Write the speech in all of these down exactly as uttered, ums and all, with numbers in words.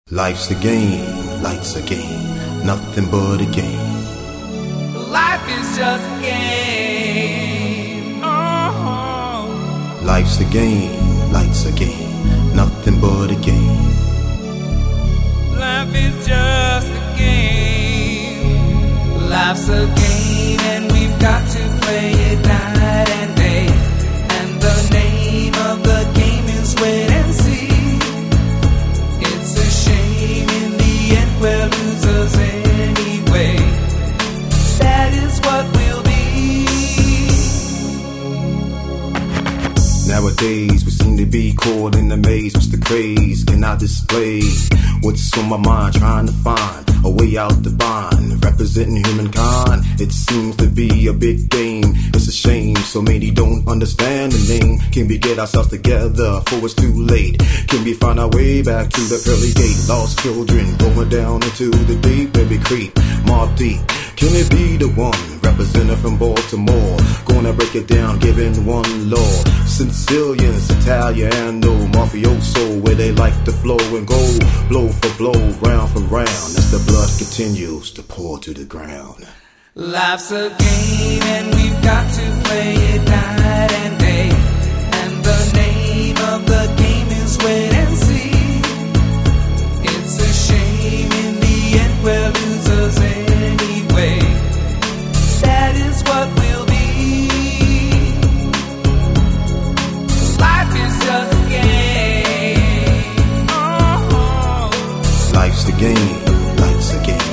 Life's a game, life's a game, nothing but a game. Life is just a game. Oh. Life's a game, life's a game, nothing but a game. Life is just a game. Life's a game and we've got to play it night and day. And the name of the game is wait and see. It's a shame in the end we're losers anyway. That is what we'll be. Nowadays we seem to be caught in the maze. What's the craze? Can I display what's on my mind? Trying to find a way out the bind, representing humankind. It seems to be a big game. It's a shame so many don't understand the name. Can we get ourselves together before it's too late? Can we find our way back to the pearly gate? Lost children going down into the deep, baby creep, Mobb Deep. Can it be the one representative from Baltimore? Gonna break it down, giving one law. Sicilians, Italiano, mafioso, where they like to flow and go blow for blow, round for round, as the blood continues to pour to the ground. Life's a game and we've got to play it night and day. And the name of the game is wait and see. It's a shame in the end we're losers anyway. That is what we'll be. Life is just a game. Oh. Life's the game, life's a game.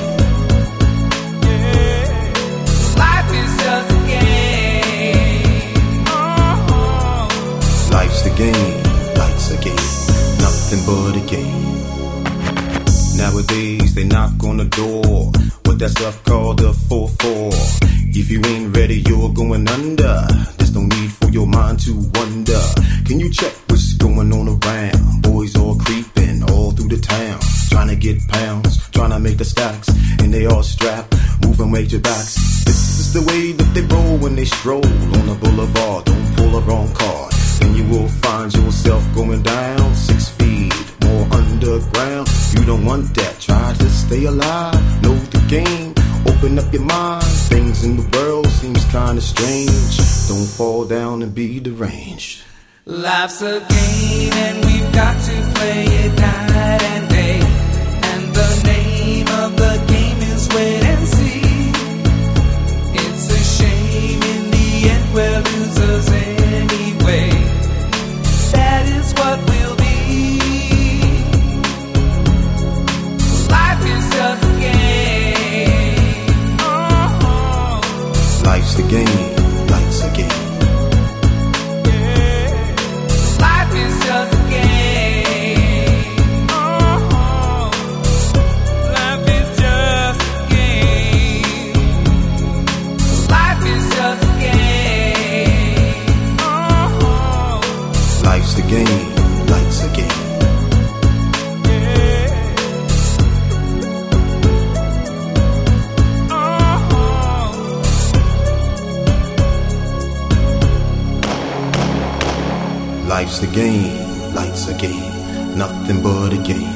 Life's a game, life's a game, nothing but a game. Nowadays they knock on the door with that stuff called the four four. If you ain't ready, you're going under. There's no need for your mind to wonder. Can you check what's going on around? Boys all creeping all through the town, trying to get pounds, trying to make the stacks, and they all strapped, moving major backs. This is the way that they roll when they stroll on the boulevard. Don't pull a wrong card, then you will find yourself going down six feet more underground. You don't want that, try to stay alive, know the game, open up your mind. Things in the world seems kinda strange, don't fall down and be deranged. Life's a game and we've got to play it night and day. And the name of the game is wait and see. It's a shame in the end we're losers anyway. That is what we'll be. Life is just a game. Oh. Life's the game, life's a game. Life is just a game. Oh. Life is just a game. Life is just a game. Oh. Life's the game, life's a game. Life's the game, life's a game, nothing but a game.